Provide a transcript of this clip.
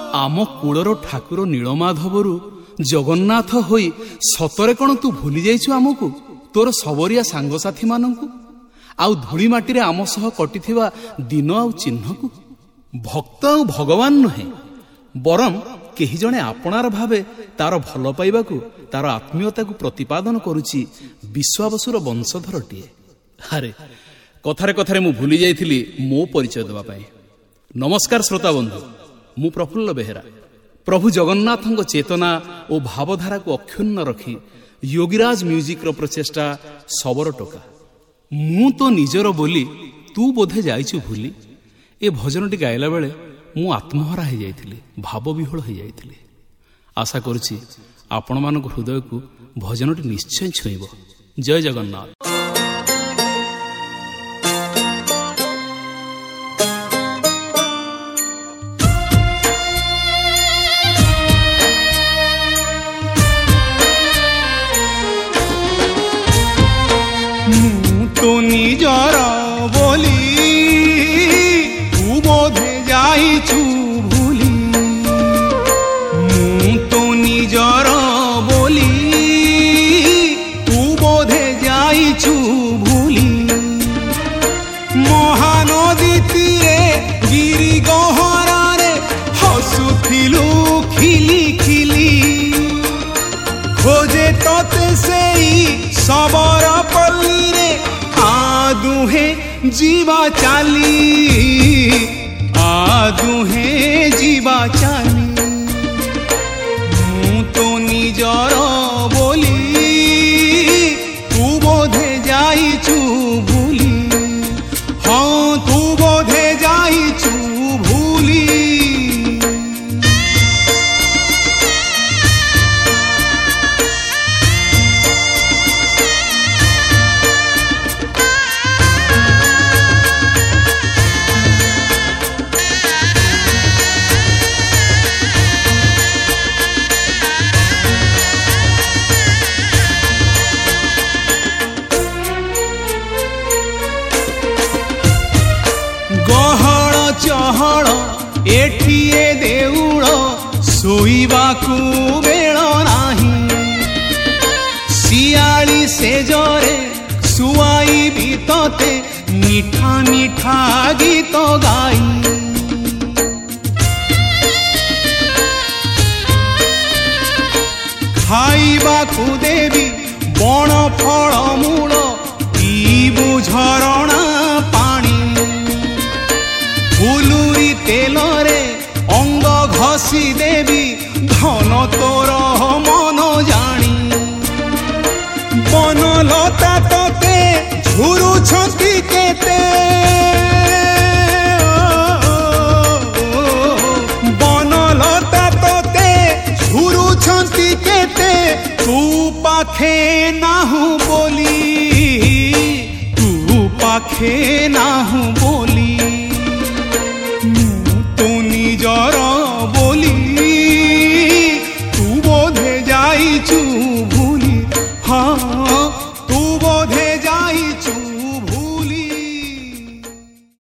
आम कूलर ठाकुर नीलमाधवरू जगन्नाथ होई सतरे कण तू भूली जाइछु आमको तोर सबरिया सांगसाथी मानंकु आउ धूली माटी आम सह कटिथिबा दिन आउ चिन्हकु। भक्त आउ भगवान नुहे बरम केही जणे आपणार भावे तार भल पाइबाकू तार आत्मीयता को प्रतिपादन करुची विश्वावसुर वंशधरटीए। अरे कथारे कथारे मु भूली जाइथिली मो परिचय देबा पाई। नमस्कार श्रोता बंधु, मु प्रफुल्ल बेहेरा। प्रभु जगन्नाथଙ୍କ चेतना और भावधारा को अक्षुण्ण रखी योगीराज म्यूजिक रो प्रचेष्टा सबरो टोका। मु तो निजर बोली तू बोधे जाइछु भूली ए भजनटी गाइला बेले मु आत्महरा हो जाइथिली, भाव विह्वल हो जाइथिली। आशा करुछि आपण मानक हृदय को भजनटी निश्चय छुईब। जय जगन्नाथ। तो निजर बोली तू बोधे जाइछु भूली, मु तो निजर बोली तू बोधे जाइछु भूली। महानदी तीरे गिरी गहरारे हसुथिलु खिली खिली, खोजे तोते सेई सबर पल्ली रे आदुहे जीवा चाली, आदुहे जीवा चाली। मु तो निजर बोली तू बोधे जाइछु भूली, हाँ तू बोधे जाइछु भूली। चहल एठिए देउल शोइबाकू बेल नाही, सियाली सेजरे सुआई भी तोते मीठा मीठा गीत गाई। खाइबाकू देवी बण फल मूल पीबू झरणा पानी, फुलुरी तेलरे अंग घसी देवी धन तोर मन जानी। बनलता तोते झुरुछंती केते, बनलता तोते झुरुछंती केते, तू पाखे नाहु बोली, तू पाखे नाहु बोली।